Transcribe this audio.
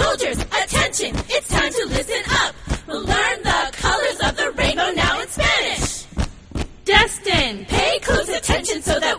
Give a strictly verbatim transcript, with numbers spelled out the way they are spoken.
Soldiers, attention, it's time to listen up. We'll learn the colors of the rainbow now in Spanish. Destin, pay close attention so that